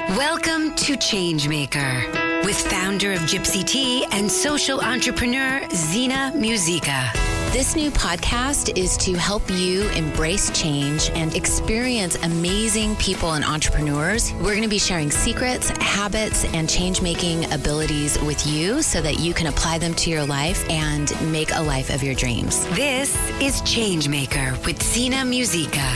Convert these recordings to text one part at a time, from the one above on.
Welcome to Changemaker with founder of Gypsy Tea and social entrepreneur Zena Musica. This new podcast is to help you embrace change and experience amazing people and entrepreneurs. We're going to be sharing secrets, habits, and change-making abilities with you so that you can apply them to your life and make a life of your dreams. This is Changemaker with Zena Musica.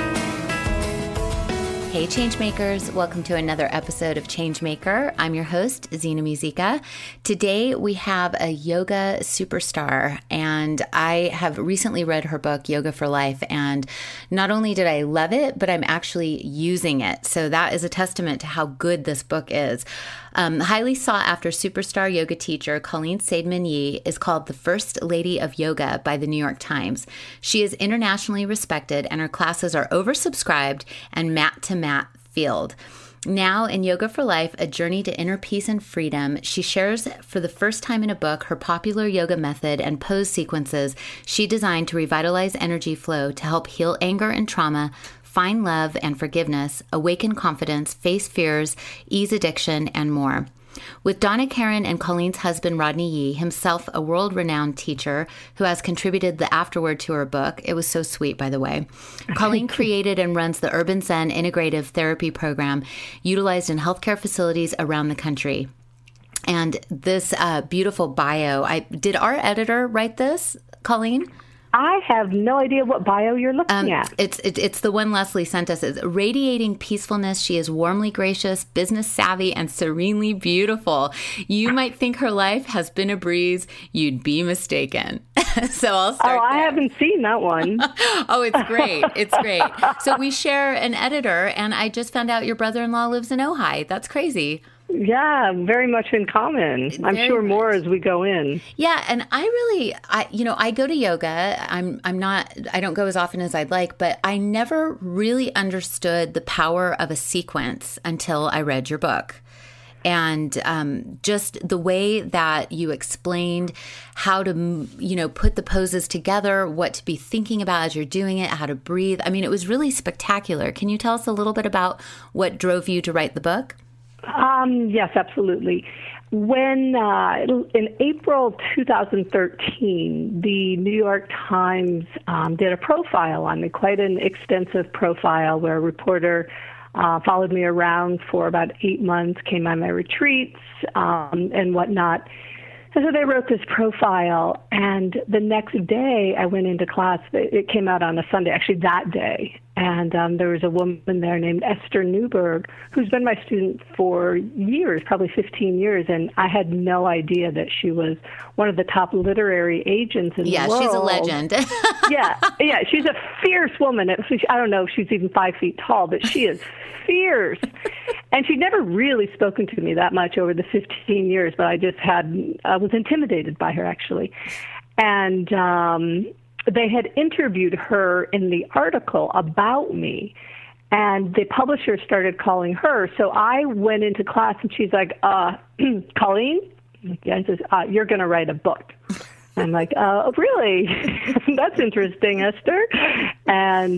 Hey Changemakers, welcome to another episode of Changemaker. I'm your host, Zena Musica. Today we have a yoga superstar, and I have recently read her book, Yoga for Life, and not only did I love it, but I'm actually using it. So that is a testament to how good this book is. Highly sought after superstar yoga teacher Colleen Seidman-Yee is called the First Lady of Yoga by the New York Times. She is internationally respected, and her classes are oversubscribed and mat-to-mat field. Now, in Yoga for Life, A Journey to Inner Peace and Freedom, she shares for the first time in a book her popular yoga method and pose sequences she designed to revitalize energy flow to help heal anger and trauma, find love and forgiveness, awaken confidence, face fears, ease addiction, and more. With Donna Karan and Colleen's husband, Rodney Yee, himself a world-renowned teacher who has contributed the afterword to her book. It was so sweet, by the way. Colleen created and runs the Urban Zen Integrative Therapy Program utilized in healthcare facilities around the country. And this beautiful bio, did our editor write this, Colleen? I have no idea what bio you're looking at. It's the one Leslie sent us. It's radiating peacefulness. She is warmly gracious, business savvy, and serenely beautiful. You might think her life has been a breeze. You'd be mistaken. So I'll start I haven't seen that one. Oh, it's great. It's great. So we share an editor, and I just found out your brother-in-law lives in Ojai. That's crazy. Yeah, very much in common. I'm sure more as we go in. Yeah, and I go to yoga. I don't go as often as I'd like, but I never really understood the power of a sequence until I read your book. And just the way that you explained how to, put the poses together, what to be thinking about as you're doing it, how to breathe. I mean, it was really spectacular. Can you tell us a little bit about what drove you to write the book? Yes, absolutely. When in April 2013, the New York Times did a profile on me, quite an extensive profile where a reporter followed me around for about 8 months, came on my retreats and whatnot. And so they wrote this profile, and the next day I went into class. It came out on a Sunday, actually that day. And there was a woman there named Esther Newberg, who's been my student for years, probably 15 years, and I had no idea that she was one of the top literary agents in the world. Yeah, she's a legend. yeah, she's a fierce woman. I don't know if she's even 5 feet tall, but she is fierce. And she'd never really spoken to me that much over the 15 years, but I was intimidated by her, actually. And they had interviewed her in the article about me, and the publisher started calling her. So I went into class, and she's like, Colleen? Yeah, says, you're going to write a book. I'm like, oh, really? That's interesting, Esther. And,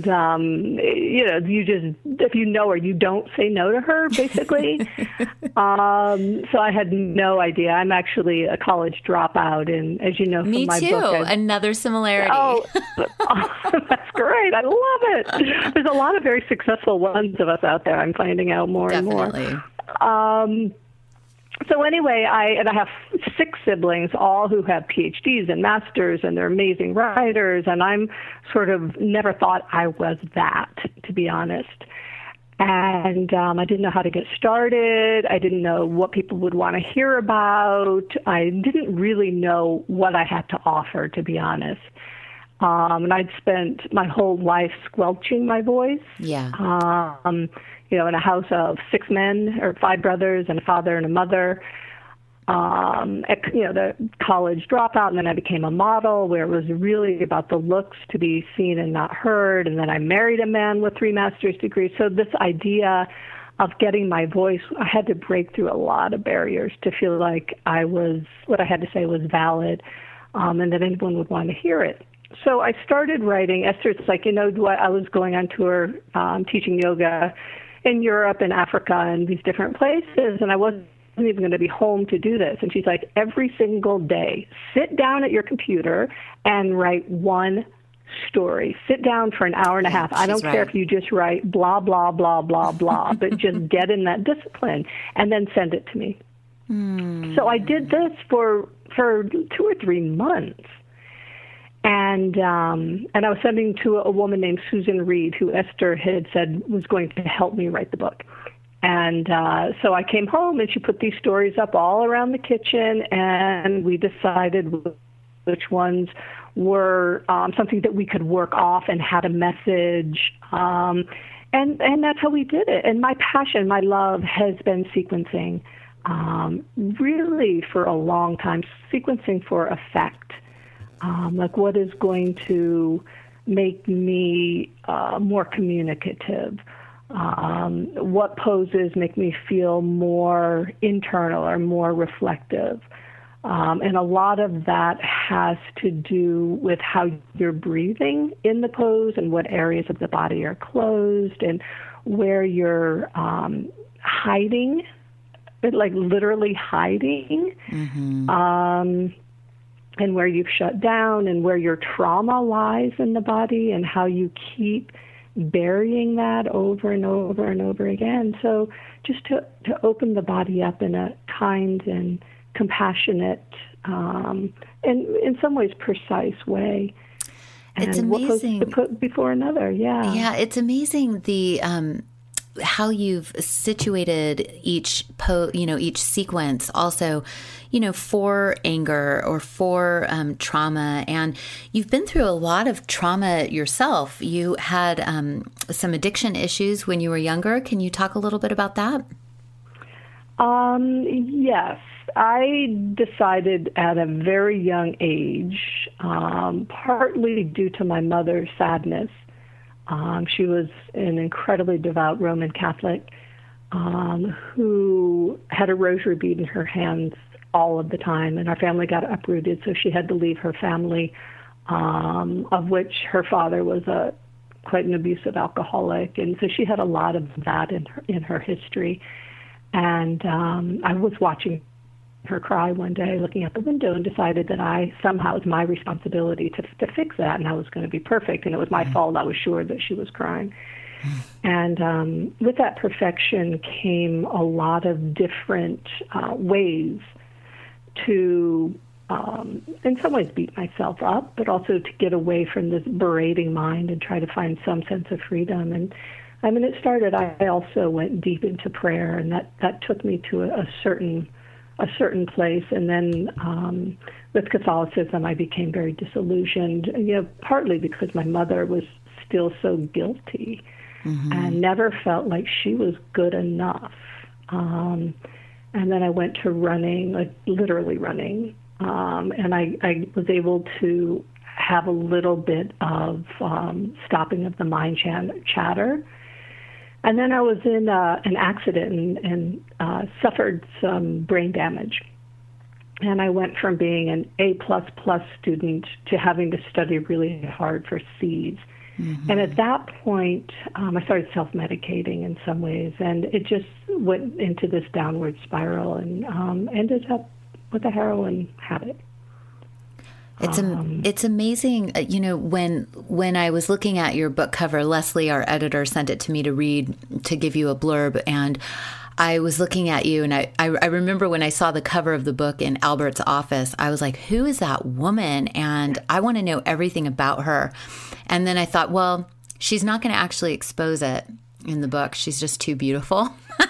if you know her, you don't say no to her, basically. So I had no idea. I'm actually a college dropout, and as you know from my book. Me too. Another similarity. That's great. I love it. There's a lot of very successful ones of us out there. I'm finding out more and more. Definitely. So anyway, I have 6 siblings, all who have PhDs and masters, and they're amazing writers, and I'm sort of never thought I was that, to be honest. And I didn't know how to get started. I didn't know what people would want to hear about. I didn't really know what I had to offer, to be honest. And I'd spent my whole life squelching my voice. Yeah. In a house of 6 men, or 5 brothers and a father and a mother. The college dropout, and then I became a model where it was really about the looks to be seen and not heard. And then I married a man with 3 master's degrees. So this idea of getting my voice, I had to break through a lot of barriers to feel like what I had to say was valid, and that anyone would want to hear it. So I started writing. Esther's like, I was going on tour teaching yoga in Europe and Africa and these different places, and I wasn't even going to be home to do this. And she's like, every single day, sit down at your computer and write one story. Sit down for an hour and a half. I don't care if you just write blah, blah, blah, blah, blah, but just get in that discipline and then send it to me. So I did this for 2 or 3 months. And I was sending to a woman named Susan Reed, who Esther had said was going to help me write the book. And so I came home, and she put these stories up all around the kitchen, and we decided which ones were something that we could work off and had a message. And that's how we did it. And my passion, my love has been sequencing really for a long time, sequencing for effect. Like what is going to make me more communicative? What poses make me feel more internal or more reflective? And a lot of that has to do with how you're breathing in the pose and what areas of the body are closed and where you're hiding, like literally hiding, and where you've shut down and where your trauma lies in the body and how you keep burying that over and over and over again. So just to open the body up in a kind and compassionate and in some ways precise way. And it's amazing. What pose to put before another, yeah. Yeah, it's amazing the how you've situated each each sequence also, for anger or for trauma. And you've been through a lot of trauma yourself. You had some addiction issues when you were younger. Can you talk a little bit about that? Yes. I decided at a very young age, partly due to my mother's sadness. She was an incredibly devout Roman Catholic who had a rosary bead in her hands all of the time, and our family got uprooted, so she had to leave her family, of which her father was quite an abusive alcoholic, and so she had a lot of that in her history. And I was watching her cry one day, looking out the window, and decided that somehow it was my responsibility to fix that, and I was going to be perfect, and it was my fault. I was sure that she was crying. And with that perfection came a lot of different ways to, in some ways, beat myself up, but also to get away from this berating mind and try to find some sense of freedom. And I mean, it started, I also went deep into prayer, and that took me to a certain place. And then with Catholicism, I became very disillusioned, partly because my mother was still so guilty and never felt like she was good enough. And then I went to running, like literally running, and I was able to have a little bit of stopping of the mind chatter. And then I was in an accident and suffered some brain damage. And I went from being an A++ student to having to study really hard for C's. And at that point, I started self-medicating in some ways, and it just went into this downward spiral and ended up with a heroin habit. It's amazing, when I was looking at your book cover, Leslie, our editor, sent it to me to read, to give you a blurb, and I was looking at you, and I remember when I saw the cover of the book in Albert's office, I was like, who is that woman? And I want to know everything about her. And then I thought, well, she's not going to actually expose it in the book. She's just too beautiful.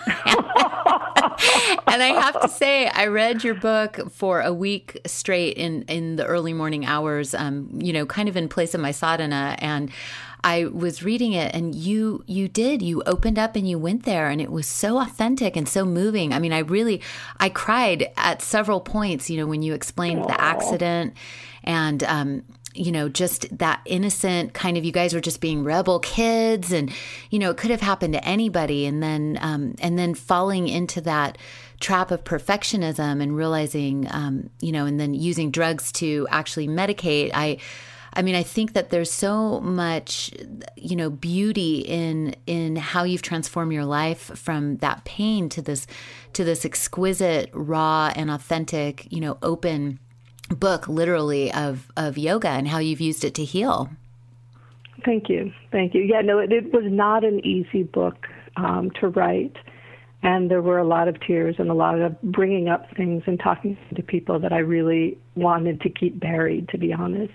And I have to say, I read your book for a week straight in the early morning hours, kind of in place of my sadhana. And I was reading it, and you opened up and you went there, and it was so authentic and so moving. I mean, I cried at several points, when you explained the accident and, just that innocent kind of, you guys were just being rebel kids, and, it could have happened to anybody. And then falling into that trap of perfectionism and realizing, and then using drugs to actually medicate. I mean, I think that there's so much, beauty in how you've transformed your life from that pain to this exquisite, raw and authentic, open book, literally, of yoga and how you've used it to heal. Thank you. Yeah, no, it was not an easy book to write. And there were a lot of tears and a lot of bringing up things and talking to people that I really wanted to keep buried, to be honest.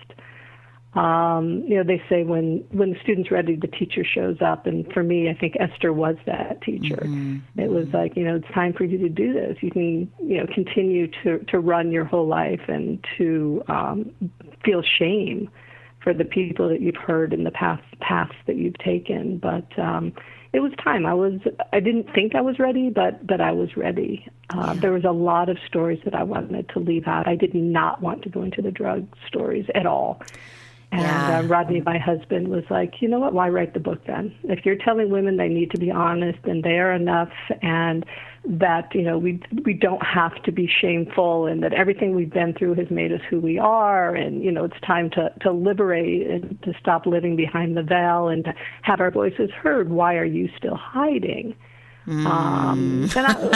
They say when the student's ready, the teacher shows up. And for me, I think Esther was that teacher. Mm-hmm. It was like, it's time for you to do this. You can, continue to run your whole life and to feel shame for the people that you've heard in the paths that you've taken. But it was time. I didn't think I was ready, but I was ready. There was a lot of stories that I wanted to leave out. I did not want to go into the drug stories at all. And Rodney, my husband, was like, you know what, why write the book then? If you're telling women they need to be honest and they are enough, and that, we don't have to be shameful, and that everything we've been through has made us who we are, and, it's time to liberate and to stop living behind the veil and to have our voices heard. Why are you still hiding? And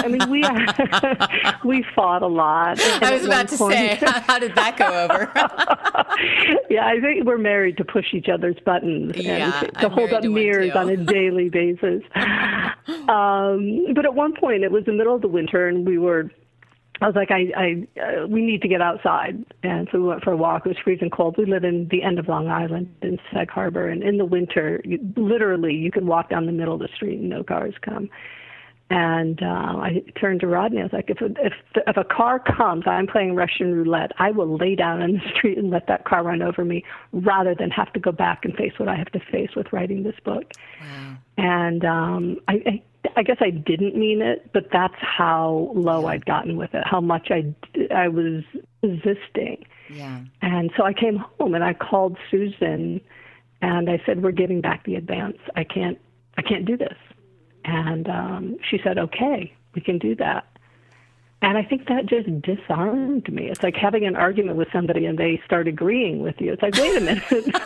we fought a lot. I was about to say, how did that go over? Yeah, I think we're married to push each other's buttons and to hold up mirrors on a daily basis. But at one point, it was the middle of the winter, and I was like, we need to get outside. And so we went for a walk. It was freezing cold. We live in the end of Long Island in Sag Harbor. And in the winter, you can walk down the middle of the street and no cars come. And I turned to Rodney. I was like, if a car comes, I'm playing Russian roulette. I will lay down in the street and let that car run over me rather than have to go back and face what I have to face with writing this book. Wow. And I guess I didn't mean it, but that's how low I'd gotten with it, how much I was resisting. Yeah. And so I came home and I called Susan and I said, we're giving back the advance. I can't do this. And she said, okay, we can do that. And I think that just disarmed me. It's like having an argument with somebody and they start agreeing with you. It's like, wait a minute.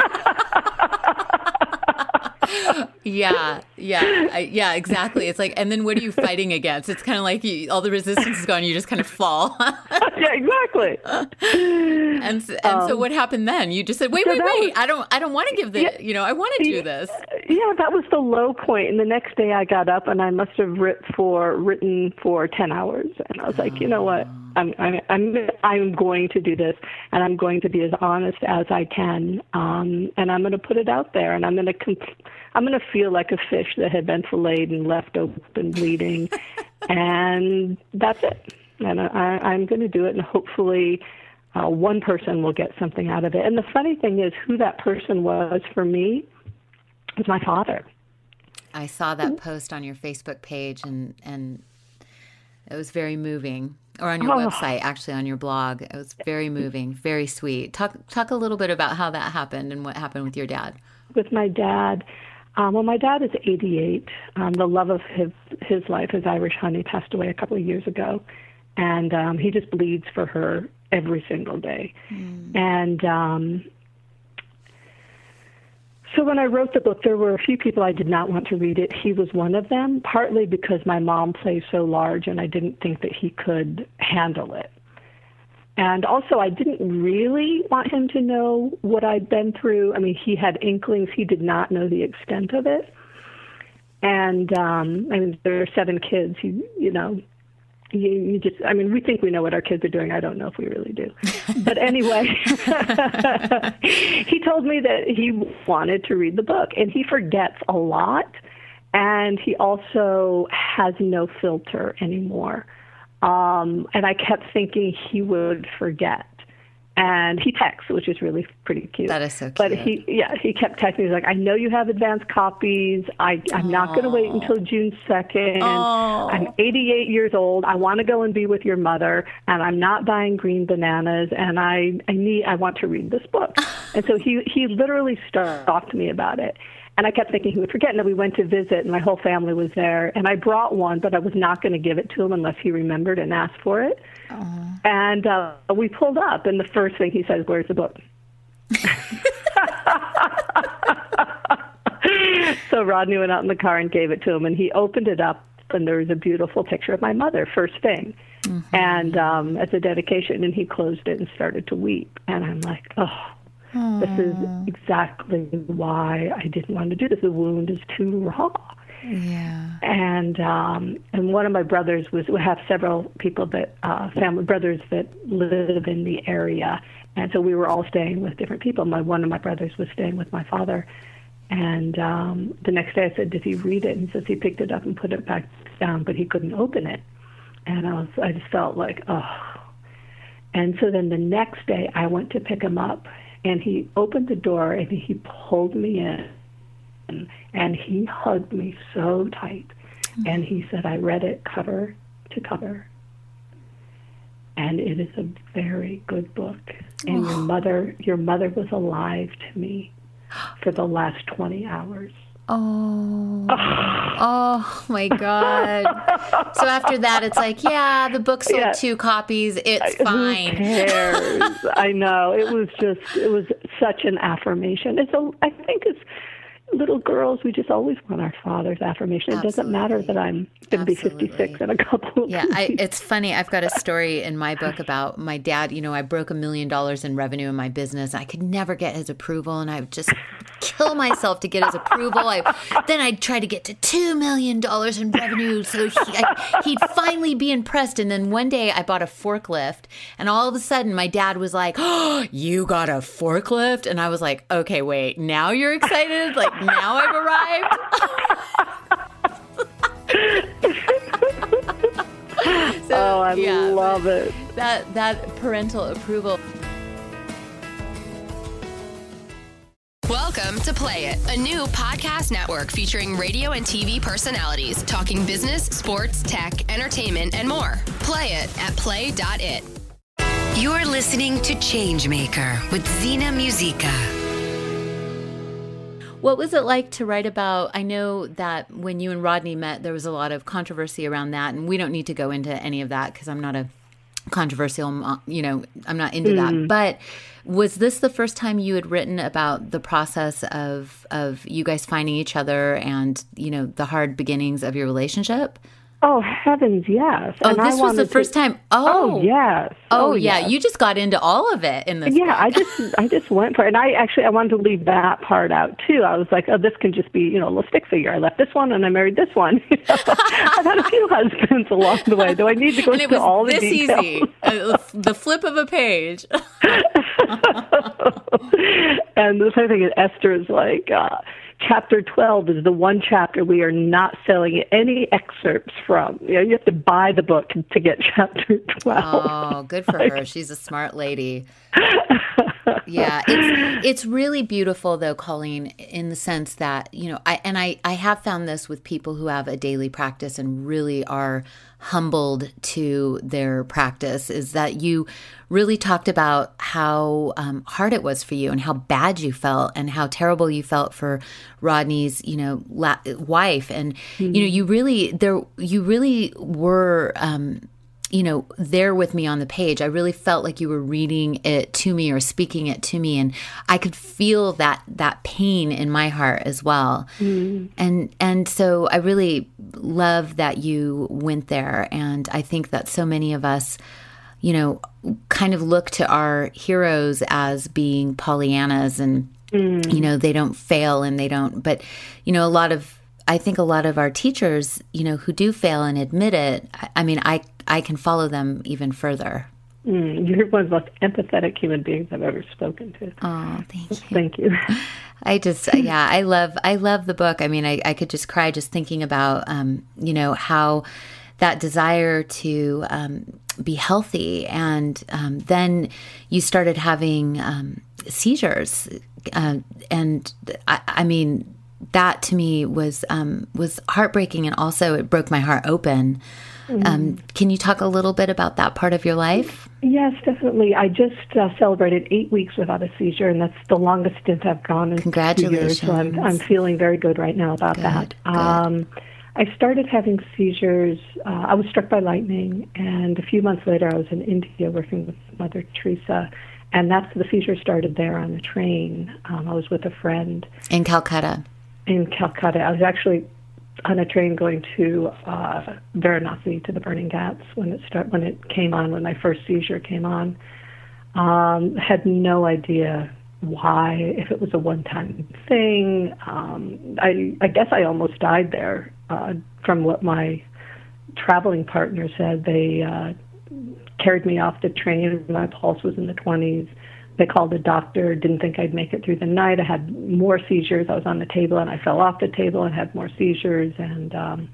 Yeah, exactly. It's like, and then what are you fighting against? It's kind of like all the resistance is gone. You just kind of fall. Yeah, exactly. And so what happened then? You just said, wait. I don't want to give the, I want to do this. Yeah, that was the low point. And the next day I got up and I must have written for 10 hours. And I was like, you know what? I'm going to do this, and I'm going to be as honest as I can, and I'm going to put it out there, and I'm going to feel like a fish that had been filleted and left open bleeding, and that's it. And I'm going to do it, and hopefully one person will get something out of it. And the funny thing is, who that person was for me was my father. I saw that post on your Facebook page, and it was very moving. Or on your website, actually, on your blog. It was very moving, very sweet. Talk a little bit about how that happened and what happened with your dad. With my dad, my dad is 88. The love of his life, his Irish honey, passed away a couple of years ago. And he just bleeds for her every single day. Mm. And so when I wrote the book, there were a few people I did not want to read it. He was one of them, partly because my mom plays so large and I didn't think that he could handle it. And also, I didn't really want him to know what I'd been through. I mean, he had inklings. He did not know the extent of it. And, there are 7 kids. You just, we think we know what our kids are doing. I don't know if we really do. But anyway, he told me that he wanted to read the book, and he forgets a lot, and he also has no filter anymore. And I kept thinking he would forget. And he texts, which is really pretty cute. That is so cute. But he kept texting. He's like, I know you have advanced copies. I'm not going to wait until June 2nd. I'm 88 years old. I want to go and be with your mother, and I'm not buying green bananas, and I want to read this book. And so he literally stalked me about it. And I kept thinking he would forget. And then we went to visit, and my whole family was there. And I brought one, but I was not going to give it to him unless he remembered and asked for it. And we pulled up, and the first thing he says, "Where's the book?" So Rodney went out in the car and gave it to him, and he opened it up, and there was a beautiful picture of my mother, first thing, and as a dedication, and he closed it and started to weep. And I'm like, oh, this is exactly why I didn't want to do this. The wound is too raw. Yeah. And one of my brothers we have several people that family brothers that live in the area, and so we were all staying with different people. One of my brothers was staying with my father, and the next day I said, "Did he read it?" And he says he picked it up and put it back down, but he couldn't open it. And I just felt like, oh. And so then the next day I went to pick him up, and he opened the door and he pulled me in. And he hugged me so tight, and he said, "I read it cover to cover, and it is a very good book. And your mother was alive to me for the last 20 hours." Oh my God. So after that, it's like, yeah, the book sold 2 copies. It's fine. Who cares? I know. It was such an affirmation. I think it's little girls, we just always want our father's affirmation. It doesn't matter that I'm going to be 56 in a couple of weeks. It's funny. I've got a story in my book about my dad. You know, I broke $1 million in revenue in my business. I could never get his approval, and I would just kill myself to get his approval. Then I'd try to get to $2 million in revenue so he'd finally be impressed. And then one day I bought a forklift, and all of a sudden my dad was like, "Oh, you got a forklift?" And I was like, "Okay, wait, now you're excited? Like, now I've arrived?" I love it. That parental approval. Welcome to Play It, a new podcast network featuring radio and TV personalities talking business, sports, tech, entertainment, and more. Play it at play.it. You're listening to Changemaker with Zena Musica. What was it like to write about? I know that when you and Rodney met, there was a lot of controversy around that, and we don't need to go into any of that because I'm not a controversial, I'm not into that. But was this the first time you had written about the process of you guys finding each other and, the hard beginnings of your relationship? Oh, heavens, yes. Oh, and this was the first time. Oh, yes. Oh, yeah. Yes. You just got into all of it in this. Yeah, book. I just went for it. And I wanted to leave that part out, too. I was like, oh, this can just be, a little stick figure. I left this one and I married this one. I've had a few husbands along the way. Do I need to go into all the details? And it was this easy. The flip of a page. And the funny thing is, Esther is like, Chapter 12 is the one chapter we are not selling any excerpts from. You have to buy the book to get Chapter 12. Oh, good for her. She's a smart lady. Yeah, it's really beautiful, though, Colleen, in the sense that, I have found this with people who have a daily practice and really are humbled to their practice, is that you really talked about how hard it was for you and how bad you felt and how terrible you felt for Rodney's, wife. And, you really were, there with me on the page. I really felt like you were reading it to me or speaking it to me. And I could feel that pain in my heart as well. And so I really love that you went there. And I think that so many of us, kind of look to our heroes as being Pollyannas and, they don't fail and they don't, but, I think a lot of our teachers, who do fail and admit it, I can follow them even further. You're one of the most empathetic human beings I've ever spoken to. Oh, thank you. Thank you. I love the book. I could just cry just thinking about, how that desire to be healthy. And then you started having seizures. And that to me was heartbreaking, and also it broke my heart open. Can you talk a little bit about that part of your life? Yes, definitely. I just celebrated 8 weeks without a seizure, and that's the longest stint I've gone in. Congratulations. 2 years, so I'm feeling very good right now about that. I started having seizures. I was struck by lightning, and a few months later I was in India working with Mother Teresa, and the seizure started there on the train. I was with a friend. In Calcutta. in Calcutta. I was actually on a train going to Varanasi, to the Burning Ghats, when it came on, when my first seizure came on. Had no idea why, if it was a one-time thing. I guess I almost died there, from what my traveling partner said. They carried me off the train. My pulse was in the 20s. They called a doctor, didn't think I'd make it through the night. I had more seizures. I was on the table, and I fell off the table and had more seizures. And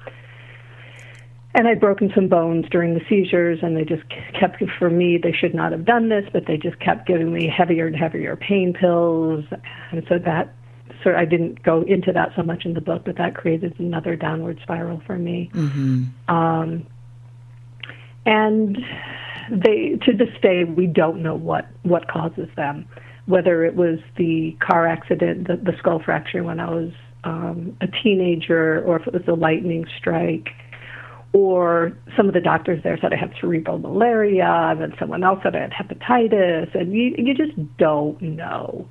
I'd broken some bones during the seizures, and they just kept, for me, they should not have done this, but they just kept giving me heavier and heavier pain pills. And so I didn't go into that so much in the book, but that created another downward spiral for me. Mm-hmm. And to this day, we don't know what causes them, whether it was the car accident, the skull fracture when I was a teenager, or if it was a lightning strike, or some of the doctors there said I had cerebral malaria, and then someone else said I had hepatitis, and you just don't know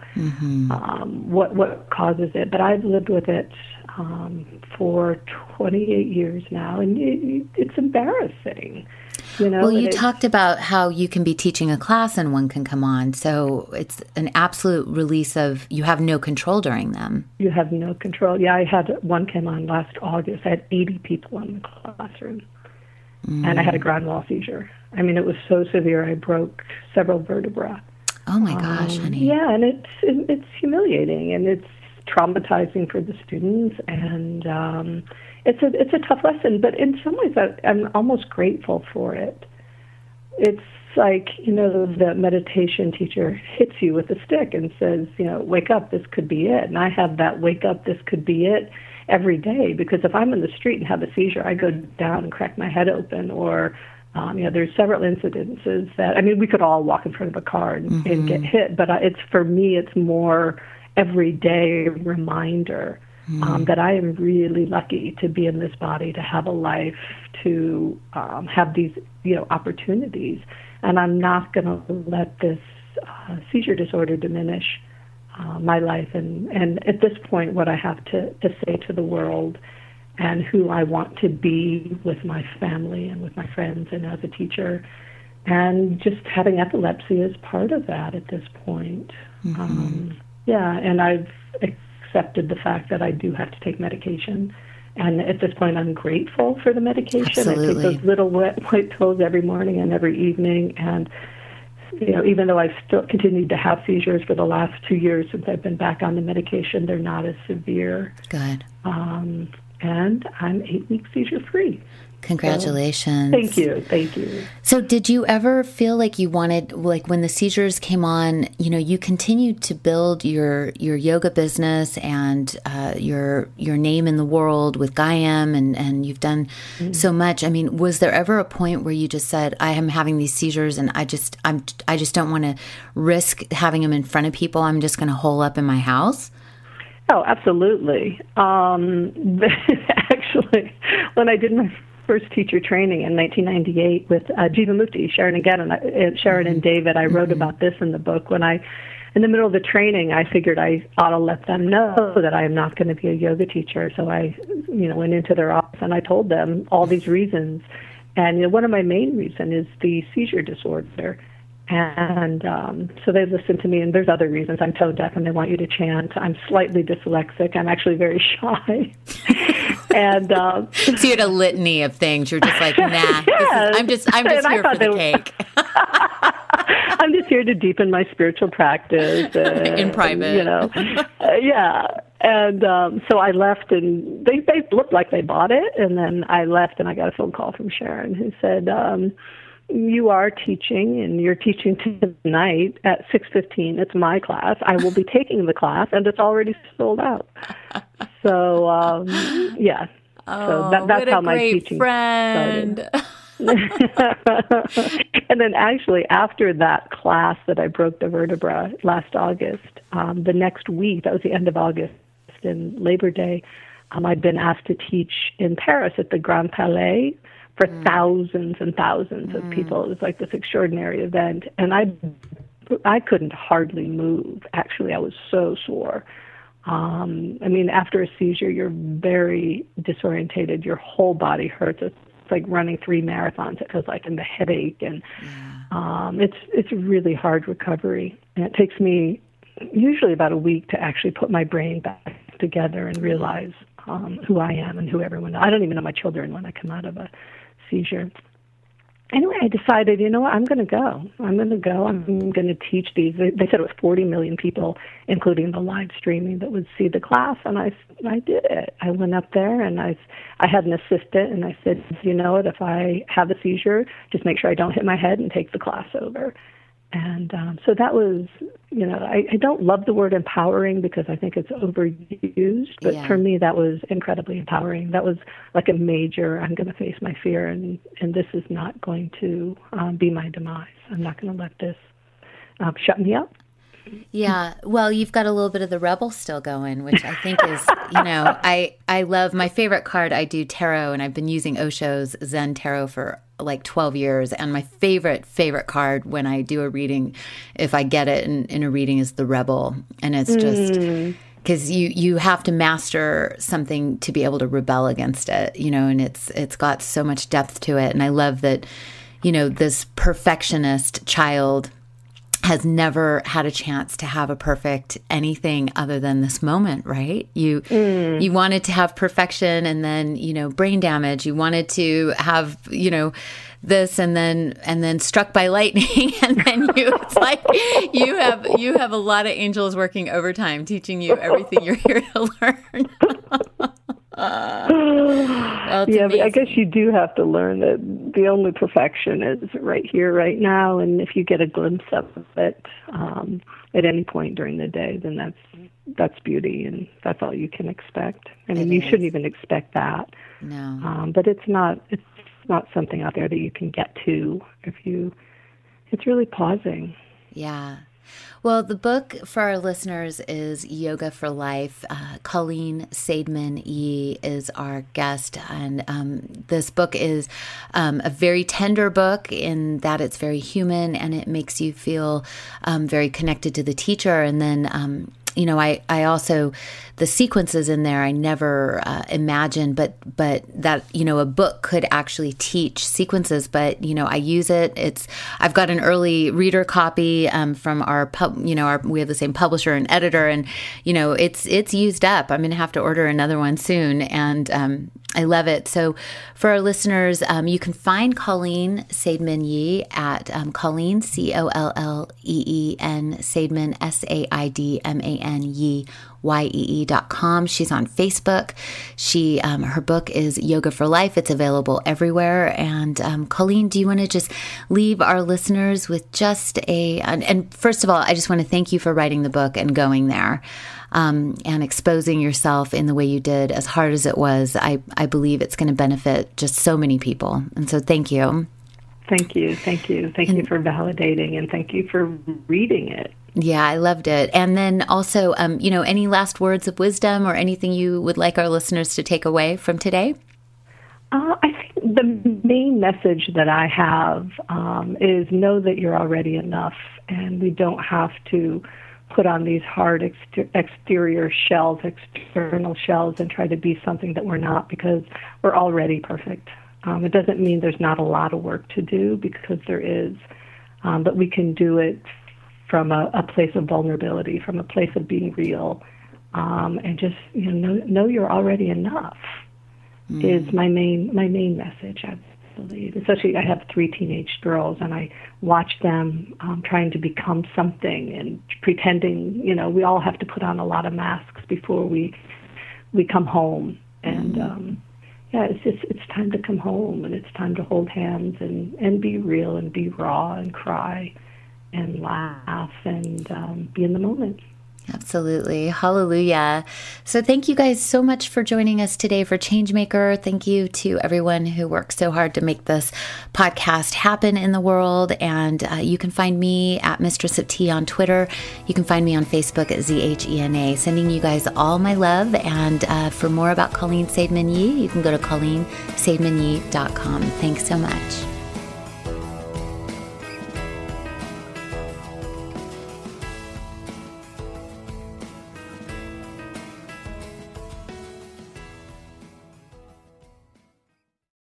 what causes it. But I've lived with it for 28 years now, and it's embarrassing. Well, you talked about how you can be teaching a class and one can come on. So it's an absolute release of, you have no control during them. You have no control. Yeah, I had one came on last August. I had 80 people in the classroom. And I had a grand mal seizure. I mean, it was so severe, I broke several vertebrae. Oh, my gosh, honey. Yeah, and it's humiliating, and it's traumatizing for the students, and it's a tough lesson, but in some ways I'm almost grateful for it. It's like, the meditation teacher hits you with a stick and says, wake up, this could be it. And I have that wake up, this could be it every day, because if I'm in the street and have a seizure, I go down and crack my head open, or there's several incidences that, we could all walk in front of a car and get hit, but for me, it's more everyday reminder that I am really lucky to be in this body, to have a life, to have these opportunities, and I'm not going to let this seizure disorder diminish my life. And at this point, what I have to say to the world, and who I want to be with my family and with my friends and as a teacher, and just having epilepsy is part of that at this point. And I've accepted the fact that I do have to take medication. And at this point, I'm grateful for the medication. Absolutely. I take those little white pills every morning and every evening. And, even though I've still continued to have seizures for the last 2 years since I've been back on the medication, they're not as severe. Good. And I'm 8 weeks seizure-free. Congratulations. So, thank you. So did you ever feel like you wanted, like when the seizures came on, you continued to build your yoga business and your name in the world with Gayam, and you've done so much. Was there ever a point where you just said, I am having these seizures and I just don't want to risk having them in front of people. I'm just going to hole up in my house? Oh, absolutely. Actually, when I did my first teacher training in 1998 with Jivamukti, Sharon and David, I wrote about this in the book. In the middle of the training, I figured I ought to let them know that I am not going to be a yoga teacher. So I, went into their office and I told them all these reasons. And one of my main reasons is the seizure disorder. And so they listened to me, and there's other reasons. I'm tone deaf, and they want you to chant. I'm slightly dyslexic. I'm actually very shy. And so you had a litany of things. You're just like, nah. Yes. I'm just here for the cake. I'm just here to deepen my spiritual practice in private. Yeah. And so I left, and they looked like they bought it. And then I left, and I got a phone call from Sharon, who said, you are teaching, and you're teaching tonight at 6:15. It's my class. I will be taking the class, and it's already sold out. So, yeah. Oh, so that's how my teaching started. And then actually after that class that I broke the vertebra last August, the next week, that was the end of August, in Labor Day, I'd been asked to teach in Paris at the Grand Palais for thousands and thousands of people. It was like this extraordinary event. And I couldn't hardly move. Actually, I was so sore. I mean, after a seizure, you're very disorientated. Your whole body hurts. It's like running 3 marathons. It feels like, and the headache, and it's really hard recovery. And it takes me usually about a week to actually put my brain back together and realize who I am and who everyone is. I don't even know my children when I come out of a seizure. Anyway, I decided, you know what, I'm going to go. I'm going to teach these. They said it was 40 million people, including the live streaming, that would see the class, and I did it. I went up there, and I had an assistant, and I said, you know what, if I have a seizure, just make sure I don't hit my head and take the class over. And so that was, you know, I don't love the word empowering because I think it's overused, but for me that was incredibly empowering. That was like a major, I'm going to face my fear, and this is not going to be my demise. I'm not going to let this shut me up. Yeah. Well, you've got a little bit of the rebel still going, which I think is, you know, I love my favorite card. I do tarot, and I've been using Osho's Zen Tarot for like 12 years. And my favorite card when I do a reading, if I get it in a reading, is the rebel. And it's just because you have to master something to be able to rebel against it, you know, and it's got so much depth to it. And I love that, you know, this perfectionist child has never had a chance to have a perfect anything other than this moment, right? You wanted to have perfection, and then, you know, brain damage. You wanted to have, you know, this, and then struck by lightning, and then it's like you have a lot of angels working overtime teaching you everything you're here to learn. Well, yeah, but I guess you do have to learn that the only perfection is right here, right now, and if you get a glimpse of it at any point during the day, then that's beauty, and that's all you can expect. I mean, you shouldn't even expect that. No, but it's not something out there that you can get to it's really pausing. Yeah. Well, the book for our listeners is Yoga for Life. Colleen Seidman-Yee is our guest, and this book is a very tender book in that it's very human, and it makes you feel very connected to the teacher. And then you know, I also, the sequences in there I never imagined, but that, you know, a book could actually teach sequences, but, you know, I use it. I've got an early reader copy from our we have the same publisher and editor, and, you know, it's used up. I'm going to have to order another one soon, and I love it. So for our listeners, you can find Colleen Seidman-Yee at Colleen, Colleen, Seidman, SaidmanYee.com. She's on Facebook. Her book is Yoga for Life. It's available everywhere. And Colleen, do you want to just leave our listeners with just and first of all, I just want to thank you for writing the book and going there. And exposing yourself in the way you did, as hard as it was. I believe it's going to benefit just so many people. And so thank you. Thank you. Thank you. Thank you for validating, and thank you for reading it. Yeah, I loved it. And then also, you know, any last words of wisdom or anything you would like our listeners to take away from today? I think the main message that I have is know that you're already enough, and we don't have to put on these hard external shells, and try to be something that we're not, because we're already perfect. It doesn't mean there's not a lot of work to do, because there is, but we can do it from a place of vulnerability, from a place of being real, and just, you know you're already enough is my main message. I believe, especially I have 3 teenage girls, and I watch them trying to become something and pretending. You know, we all have to put on a lot of masks before we come home, and it's time to come home, and it's time to hold hands and be real and be raw and cry and laugh and be in the moment. Absolutely. Hallelujah. So thank you guys so much for joining us today for Changemaker. Thank you to everyone who worked so hard to make this podcast happen in the world. And you can find me at Mistress of Tea on Twitter. You can find me on Facebook at ZHENA. Sending you guys all my love. And for more about Colleen Seidman-Yee, you can go to ColleenSeidmanYee.com. Thanks so much.